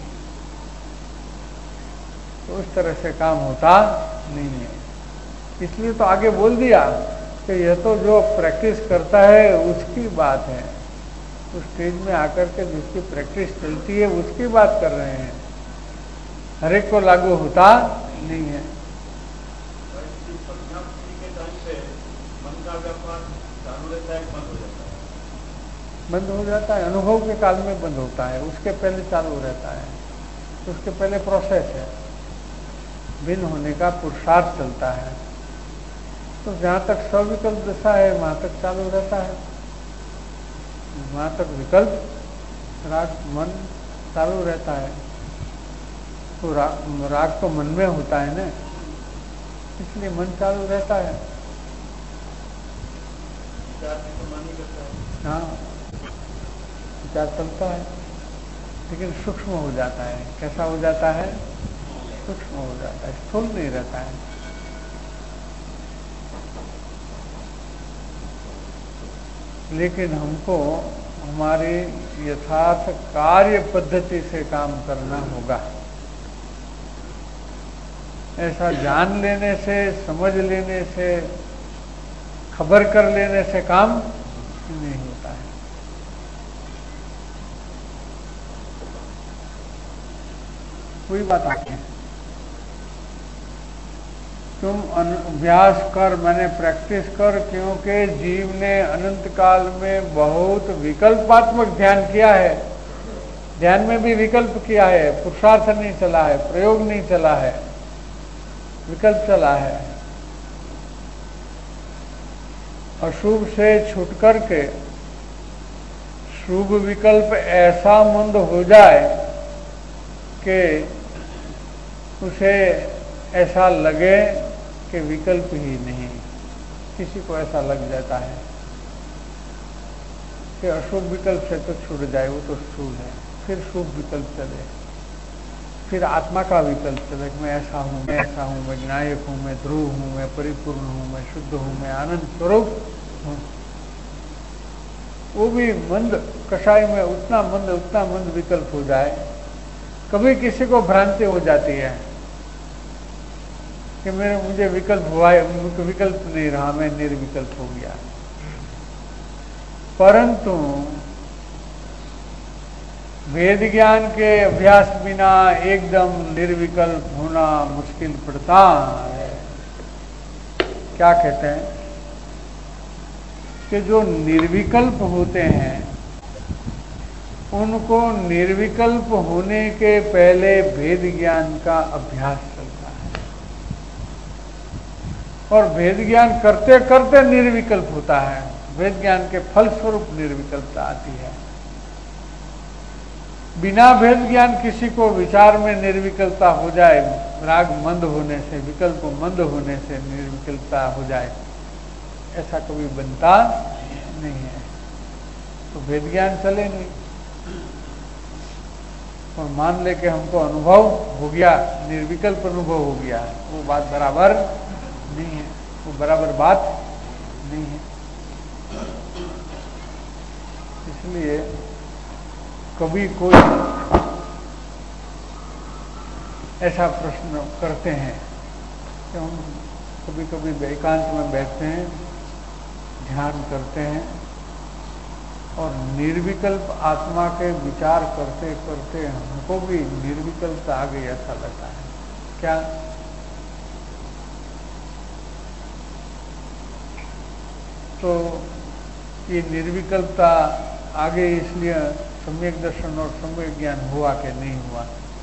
तो उस तरह से काम होता नहीं है। इसलिए तो आगे बोल दिया कि यह तो जो प्रैक्टिस करता है उसकी बात है, उस स्टेज में आकर के जिसकी प्रैक्टिस चलती है उसकी बात कर रहे हैं, हर एक को लागू होता नहीं है। बंद हो जाता है, अनुभव के काल में बंद होता है, उसके पहले चालू रहता है, उसके पहले प्रोसेस है, भिन्न होने का पुरुषार्थ चलता है। तो जहाँ तक सविकल्प दशा है वहाँ तक चालू रहता है, वहाँ तक विकल्प राग मन चालू रहता है। तो राग तो मन में होता है ना, इसलिए मन चालू रहता है। हाँ, विचार चलता है, लेकिन सूक्ष्म हो जाता है। कैसा हो जाता है? सूक्ष्म हो जाता है, स्थूल नहीं रहता है। लेकिन हमको हमारी यथार्थ कार्य पद्धति से काम करना होगा। ऐसा जान लेने से, समझ लेने से, खबर कर लेने से काम नहीं होता है। कोई बात आती है, तुम अभ्यास कर, मैंने प्रैक्टिस कर, क्योंकि जीव ने अनंत काल में बहुत विकल्पात्मक ध्यान किया है। ध्यान में भी विकल्प किया है, पुरुषार्थ नहीं चला है, प्रयोग नहीं चला है, विकल्प चला है। अशुभ से छूट करके शुभ विकल्प ऐसा मंद हो जाए कि उसे ऐसा लगे कि विकल्प ही नहीं। किसी को ऐसा लग जाता है कि अशुभ विकल्प से तो छूट जाए, वो तो स्थूल है। फिर शुभ विकल्प चले, फिर आत्मा का विकल्प चले कि मैं ऐसा हूँ, मैं ऐसा हूँ, मैं ज्ञायक हूँ, मैं ध्रुव हूँ, मैं परिपूर्ण हूँ, मैं शुद्ध हूँ, मैं आनंद स्वरूप हूँ। वो भी मंद कषाय में उतना मंद विकल्प हो जाए। कभी किसी को भ्रांति हो जाती है कि मुझे विकल्प हुआ है, विकल्प नहीं रहा, मैं निर्विकल्प हो गया। परंतु वेद ज्ञान के अभ्यास बिना एकदम निर्विकल्प होना मुश्किल पड़ता है। क्या कहते हैं कि जो निर्विकल्प होते हैं उनको निर्विकल्प होने के पहले भेद ज्ञान का अभ्यास चलता है, और भेद ज्ञान करते करते निर्विकल्प होता है। भेद ज्ञान के फलस्वरूप निर्विकल्पता आती है। बिना भेद ज्ञान किसी को विचार में निर्विकल्पता हो जाए, राग मंद होने से, विकल्प मंद होने से निर्विकल्पता हो जाए, ऐसा कभी बनता नहीं है। तो भेद ज्ञान चले नहीं, और मान ले कि हमको अनुभव हो गया, निर्विकल्प अनुभव हो गया, वो बात बराबर नहीं है, वो बराबर बात नहीं है। इसलिए कभी कोई ऐसा प्रश्न करते हैं कि हम कभी कभी एकांत में बैठते हैं, ध्यान करते हैं, और निर्विकल्प आत्मा के विचार करते करते हमको भी निर्विकल्पता आ गई ऐसा लगता है। क्या? तो ये निर्विकल्पता आ गई, इसलिए सम्यक दर्शन और सम्यक ज्ञान हुआ कि नहीं हुआ?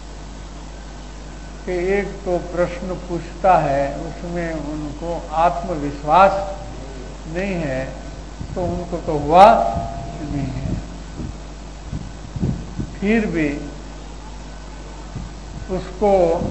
कि एक तो प्रश्न पूछता है, उसमें उनको आत्मविश्वास नहीं है, तो उनको तो हुआ नहीं है। फिर भी उसको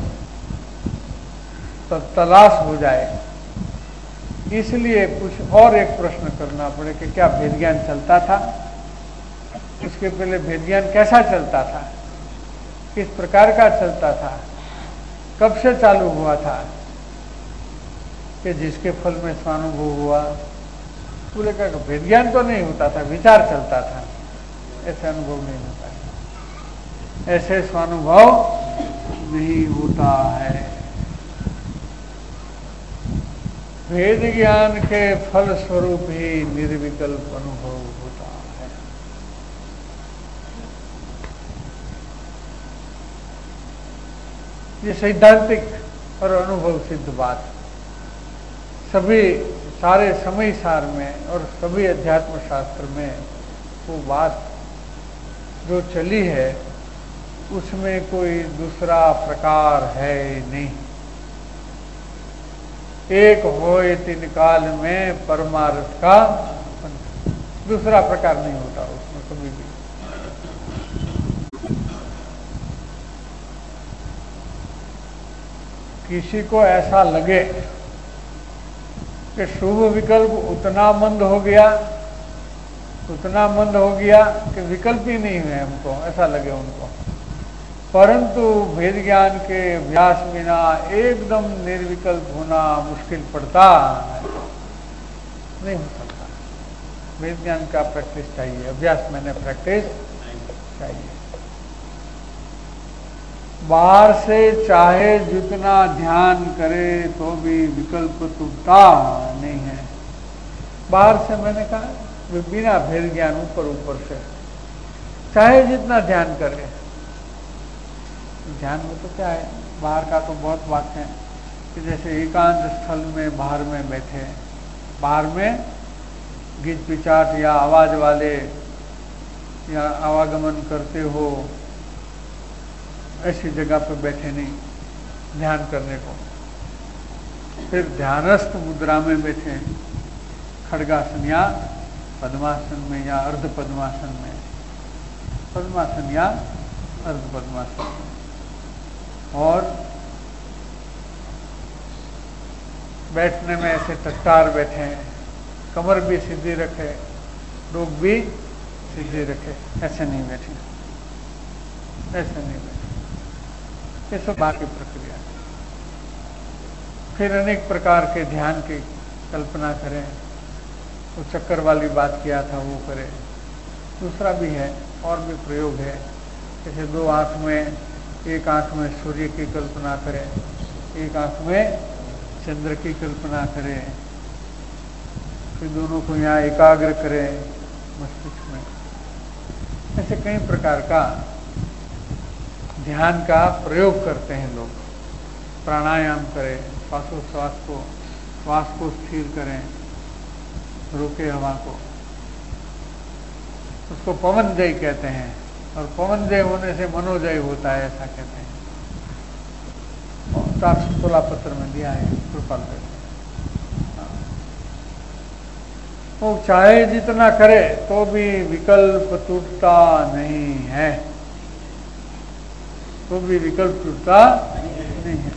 तलाश हो जाए, इसलिए कुछ और एक प्रश्न करना पड़े कि क्या भेद ज्ञान चलता था? उसके पहले भेद ज्ञान कैसा चलता था? किस प्रकार का चलता था? कब से चालू हुआ था? कि जिसके फल में स्वानुभव हुआ, पूरे का भेद ज्ञान तो नहीं होता था, विचार चलता था, ऐसे अनुभव नहीं होता है, ऐसे स्वानुभव नहीं होता है। भेद ज्ञान के फल स्वरूप ही निर्विकल्प अनुभव होता है। ये सैद्धांतिक और अनुभव सिद्ध बात सभी सारे समय सार में और सभी अध्यात्म शास्त्र में वो बात जो चली है उसमें कोई दूसरा प्रकार है नहीं। एक होए तीन काल में परमार्थ का दूसरा प्रकार नहीं होता उसमें कभी भी। किसी को ऐसा लगे कि शुभ विकल्प उतना मंद हो गया कि विकल्प ही नहीं है हमको, ऐसा लगे उनको, परंतु भेद ज्ञान के अभ्यास बिना एकदम निर्विकल्प होना मुश्किल पड़ता है, नहीं हो सकता। भेद ज्ञान का प्रैक्टिस चाहिए, अभ्यास मैंने प्रैक्टिस चाहिए। बाहर से चाहे जितना ध्यान करे तो भी विकल्प टूटता नहीं है। बाहर से मैंने कहा बिना भेद ज्ञान ऊपर से चाहे जितना ध्यान करे, ध्यान में तो क्या है, बाहर का तो बहुत बात है कि जैसे एकांत स्थल में बाहर में बैठे, बाहर में गीत पिचाट या आवाज वाले या आवागमन करते हो ऐसी जगह पर बैठे नहीं ध्यान करने को। फिर ध्यानस्थ मुद्रा में बैठे, खड्गासन या पद्मासन में या अर्ध पद्मासन में, पद्मासन या अर्ध पद्मासन में, और बैठने में ऐसे टट्टार बैठे, कमर भी सीधी रखे, डोक भी सीधी रखे, ऐसे नहीं बैठे, ऐसे नहीं बैठे। ये सब बाकी प्रक्रिया। फिर अनेक प्रकार के ध्यान की कल्पना करें, वो चक्कर वाली बात किया था वो करें। दूसरा भी है, और भी प्रयोग है, जैसे दो आंख में, एक आंख में सूर्य की कल्पना करें, एक आंख में चंद्र की कल्पना करें, फिर दोनों को यहाँ एकाग्र करें मस्तिष्क में। ऐसे कई प्रकार का ध्यान का प्रयोग करते हैं लोग। प्राणायाम करें, श्वास को स्थिर करें, रोके हवा को, उसको पवनजय कहते हैं, और पवनजय होने से मनोजय होता है, ऐसा कहते हैं। 416 पत्र में दिया है कृपाल। वो चाहे जितना करे तो भी विकल्प टूटता नहीं है, तो भी विकल्प टूटता नहीं है।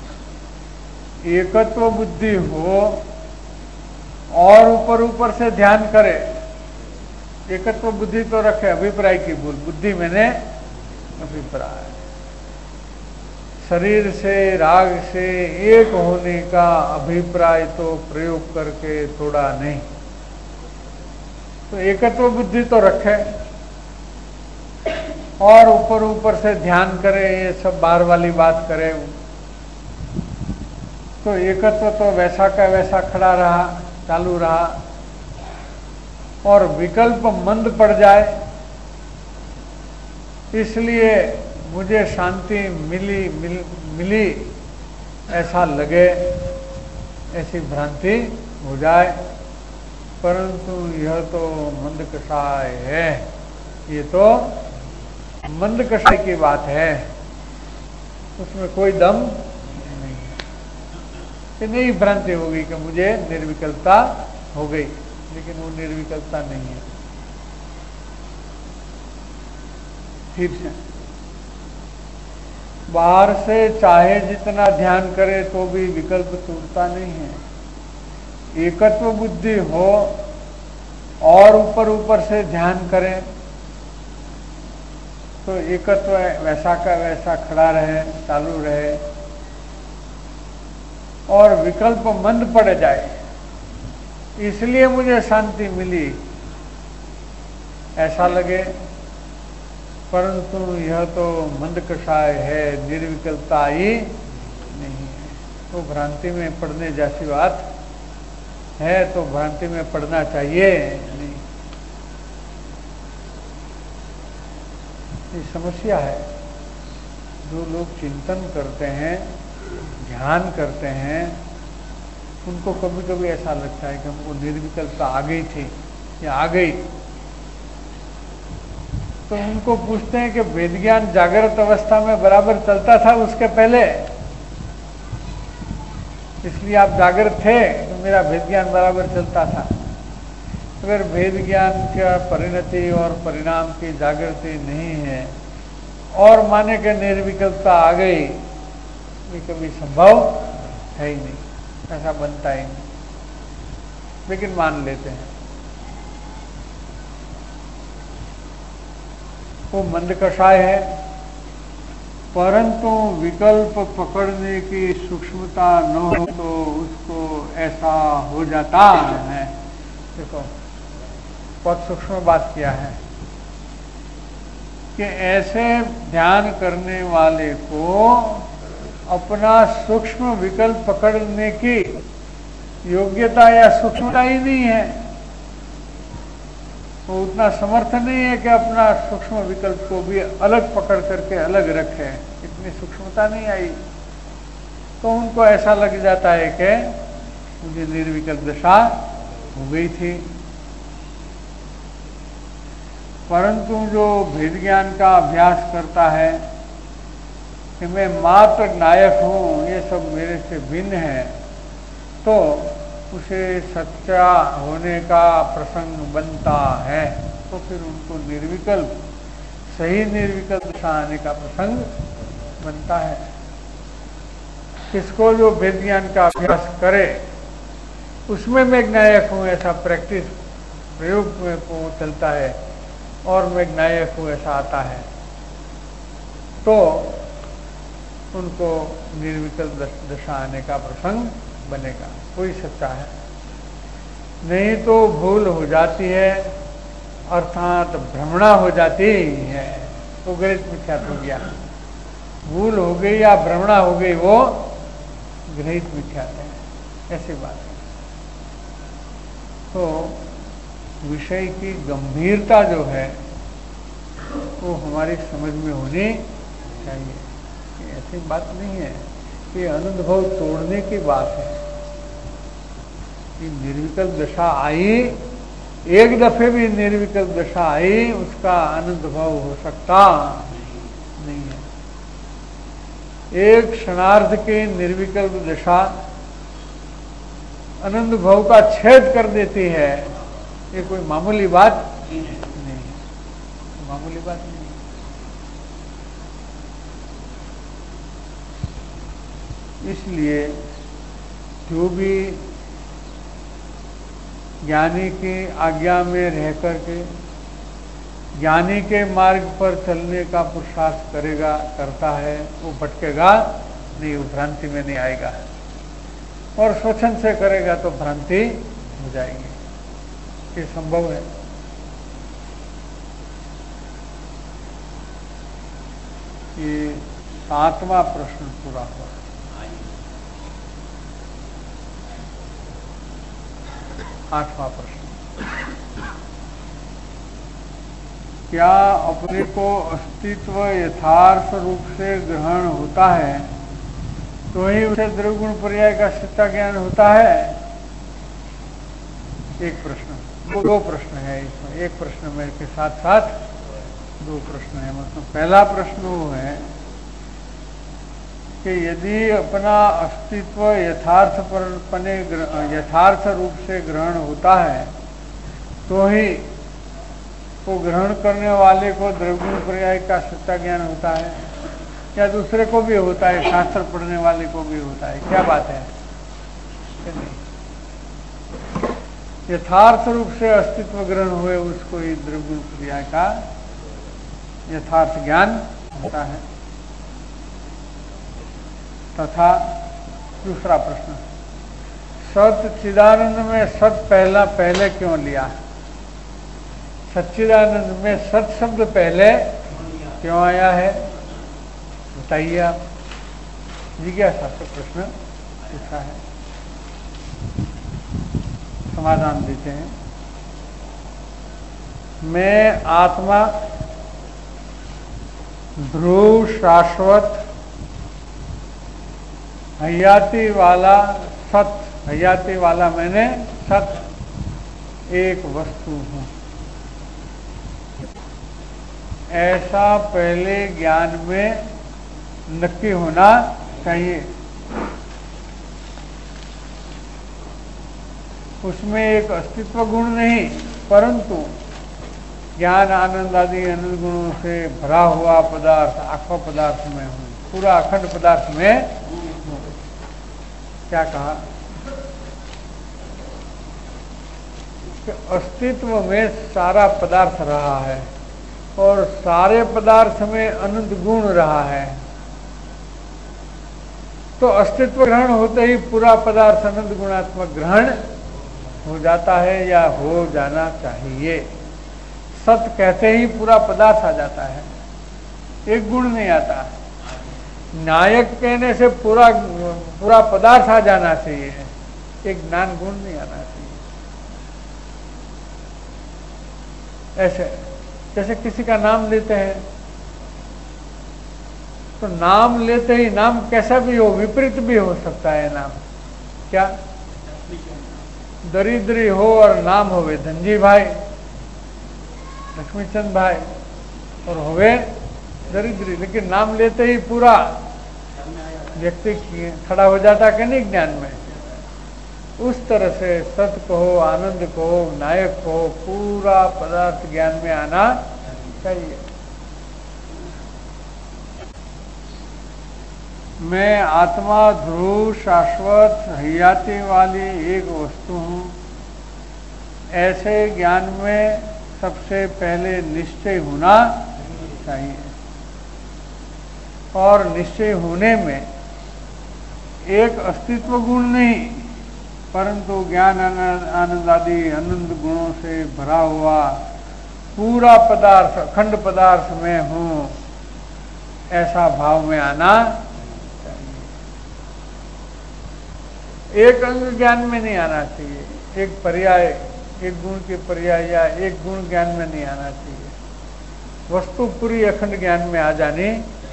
एकत्व बुद्धि हो और ऊपर से ध्यान करे, एकत्व बुद्धि तो रखे, अभिप्राय की भूल, बुद्धि मैंने अभिप्राय, शरीर से राग से एक होने का अभिप्राय तो प्रयोग करके थोड़ा नहीं, तो एकत्व बुद्धि तो रखे और ऊपर से ध्यान करे, ये सब बाहर वाली बात करे, तो एकत्व तो वैसा का वैसा खड़ा रहा, चालू रहा, और विकल्प मंद पड़ जाए इसलिए मुझे शांति मिली ऐसा लगे, ऐसी भ्रांति हो जाए, परंतु यह तो मंद कषाय है, ये तो मंद कषाय की बात है, उसमें कोई दम नहीं है। कि नहीं भ्रांति होगी कि मुझे निर्विकल्पता हो गई, लेकिन वो निर्विकल्पता नहीं है। ठीक है, बाहर से चाहे जितना ध्यान करे तो भी विकल्प टूटता नहीं है। एकत्व बुद्धि हो और ऊपर से ध्यान करें तो एकत्व वैसा का वैसा खड़ा रहे, चालू रहे, और विकल्प मंद पड़ जाए, इसलिए मुझे शांति मिली ऐसा लगे, परंतु यह तो मंद कषाय है, निर्विकल्पता ही नहीं है। तो भ्रांति में पड़ने जैसी बात है, तो भ्रांति में पड़ना चाहिए नहीं। ये समस्या है, जो लोग चिंतन करते हैं, ध्यान करते हैं, उनको कभी कभी ऐसा लगता है कि हमको निर्विकल्पता आ गई थी या आ गई। तो उनको पूछते हैं कि वेद ज्ञान जागृत अवस्था में बराबर चलता था उसके पहले, इसलिए आप जागृत थे तो मेरा वेद ज्ञान बराबर चलता था। अगर वेद ज्ञान का परिणति और परिणाम की जागृति नहीं है और माने कि निर्विकल्पता आ गई, ये कभी संभव है ही नहीं, ऐसा बनता ही नहीं, लेकिन मान लेते हैं। वो मंद कषाय है, परंतु विकल्प पकड़ने की सूक्ष्मता न हो तो उसको ऐसा हो जाता है। देखो बहुत सूक्ष्म बात किया है कि ऐसे ध्यान करने वाले को अपना सूक्ष्म विकल्प पकड़ने की योग्यता या सूक्ष्मता ही नहीं है। वो उतना समर्थ नहीं है कि अपना सूक्ष्म विकल्प को भी अलग पकड़ करके अलग रखे, इतनी सूक्ष्मता नहीं आई। तो उनको ऐसा लग जाता है कि मुझे निर्विकल्प दशा हो गई थी। परंतु जो भेद ज्ञान का अभ्यास करता है कि मैं मात्र नायक हूँ, ये सब मेरे से भिन्न है, तो उसे सच्चा होने का प्रसंग बनता है। तो फिर उनको निर्विकल्प, सही निर्विकल्प दशा आने का प्रसंग बनता है। किसको जो वेद ज्ञान का अभ्यास करे उसमें मैं नायक हूँ ऐसा प्रैक्टिस प्रयोग में वो चलता है और मैं नायक हूँ ऐसा आता है, तो उनको निर्विकल्प दशा आने का प्रसंग बनेगा, कोई सच्चा है। नहीं तो भूल हो जाती है, अर्थात भ्रमणा हो जाती है, तो ग्रहित मिथ्यात्व हो गया। भूल हो गई या भ्रमणा हो गई, वो ग्रहित मिथ्यात्व है, ऐसी बात है। तो विषय की गंभीरता जो है वो हमारी समझ में होनी चाहिए। ऐसी बात नहीं है कि अनुभव तोड़ने की बात है कि निर्विकल्प दशा आई, एक दफे भी निर्विकल्प दशा आई, उसका अनुभव हो सकता नहीं है। एक क्षणार्ध की निर्विकल्प दशा अनुभव का छेद कर देती है, ये कोई मामूली बात नहीं है, मामूली बात नहीं है। इसलिए जो भी ज्ञानी की आज्ञा में रह करके ज्ञानी के मार्ग पर चलने का पुरुषार्थ करेगा, करता है, वो भटकेगा नहीं, वो भ्रांति में नहीं आएगा। और स्वच्छंद से करेगा तो भ्रांति हो जाएगी, ये संभव है। ये 7वां प्रश्न पूरा हुआ। 8वां प्रश्न, क्या अपने को अस्तित्व यथार्थ रूप से ग्रहण होता है तो ही उसे द्रव्यगुण पर्याय का सच्चा ज्ञान होता है? एक प्रश्न, दो प्रश्न है इसमें, एक प्रश्न मेरे के साथ साथ दो प्रश्न है। मतलब पहला प्रश्न वो है कि यदि अपना अस्तित्व यथार्थ रूप से ग्रहण होता है तो ही वो ग्रहण करने वाले को द्रव्यगुण पर्याय का सच्चा ज्ञान होता है, या दूसरे को भी होता है, शास्त्र पढ़ने वाले को भी होता है? क्या बात है? यथार्थ रूप से अस्तित्व ग्रहण हुए उसको ही द्रव्यगुण पर्याय का यथार्थ ज्ञान होता है। तथा दूसरा प्रश्न, सत चिदानंद में सत पहले क्यों लिया? सच्चिदानंद में सत शब्द पहले क्यों आया है, बताइए आप। जिज्ञासा से प्रश्न पूछा है, समाधान देते हैं। मैं आत्मा ध्रुव शाश्वत हयाती वाला सत, हयाती वाला मैंने सत एक वस्तु हूं, ऐसा पहले ज्ञान में नक्की होना चाहिए। उसमें एक अस्तित्व गुण नहीं, परंतु ज्ञान आनंद आदि अनंत गुणों से भरा हुआ पदार्थ, आखा पदार्थ में हूँ, पूरा अखंड पदार्थ में हूँ। क्या कहा कि अस्तित्व में सारा पदार्थ रहा है और सारे पदार्थ में अनंत गुण रहा है, तो अस्तित्व ग्रहण होते ही पूरा पदार्थ अनंत गुणात्मक ग्रहण हो जाता है या हो जाना चाहिए। सत कहते ही पूरा पदार्थ आ जाता है, एक गुण नहीं आता। नायक कहने से पूरा पदार्थ आ जाना चाहिए, एक ज्ञान गुण नहीं आना चाहिए। ऐसे जैसे किसी का नाम लेते हैं तो नाम लेते ही नाम कैसा भी हो, विपरीत भी हो सकता है नाम। क्या दरिद्री हो और नाम होवे धनजी भाई, लक्ष्मीचंद भाई, और होवे दरिद्री, लेकिन नाम लेते ही पूरा व्यक्ति खड़ा हो जाता कि नहीं ज्ञान में। उस तरह से सत कहो, आनंद कहो, नायक कहो, पूरा पदार्थ ज्ञान में आना चाहिए। मैं आत्मा ध्रुव शाश्वत हयाती वाली एक वस्तु हूँ, ऐसे ज्ञान में सबसे पहले निश्चय होना चाहिए। और निश्चय होने में एक अस्तित्व गुण नहीं, परंतु ज्ञान आनंद आदि अनंत गुणों से भरा हुआ पूरा पदार्थ, अखंड पदार्थ में हूँ, ऐसा भाव में आना चाहिए। एक अंग ज्ञान में नहीं आना चाहिए, एक पर्याय, एक गुण के पर्याय या एक गुण ज्ञान में नहीं आना चाहिए। वस्तु पूरी अखंड ज्ञान में आ जानी,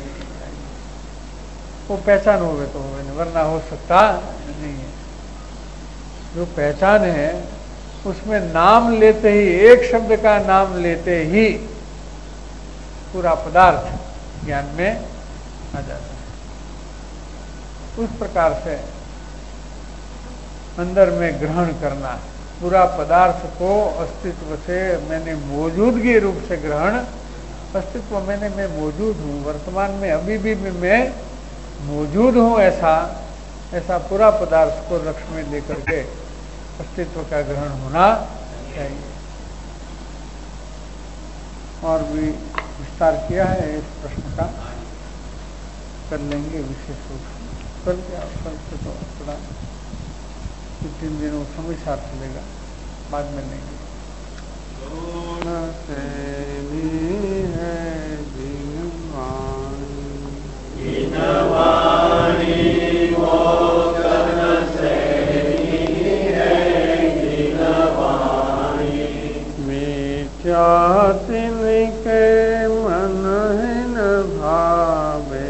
वो पहचान होवे तो होवे नहीं, वरना हो सकता नहीं है। जो पहचान है उसमें नाम लेते ही, एक शब्द का नाम लेते ही पूरा पदार्थ ज्ञान में आ जाता है। उस प्रकार से अंदर में ग्रहण करना, पूरा पदार्थ को अस्तित्व से मैंने मौजूदगी रूप से ग्रहण, अस्तित्व मैंने मैं मौजूद हूँ, वर्तमान में अभी भी मैं मौजूद हूँ, ऐसा पूरा पदार्थ को लक्ष्य में लेकर के अस्तित्व का ग्रहण होना चाहिए। और भी विस्तार किया है इस प्रश्न का, कर लेंगे विशेष रूप से। कल क्या, कल से तो थोड़ा 2-3 दिनों समय साथ चलेगा, बाद में लेंगे। तिनके मन है न भावे,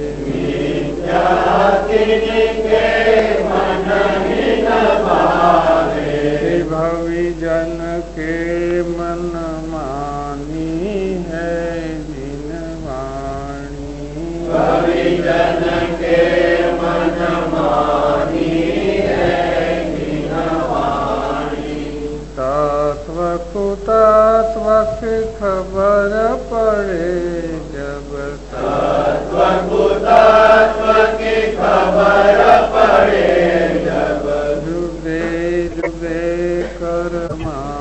तिनके मन है न भावे, भवि जन के मन मानी है दिन वाणी, भवि जन के मन मानी है दिन वाणी। तत्व कुतत्व की खबर पड़े जब, तत्व कुतत्व की खबर पड़े जब, जुगे जुगे कर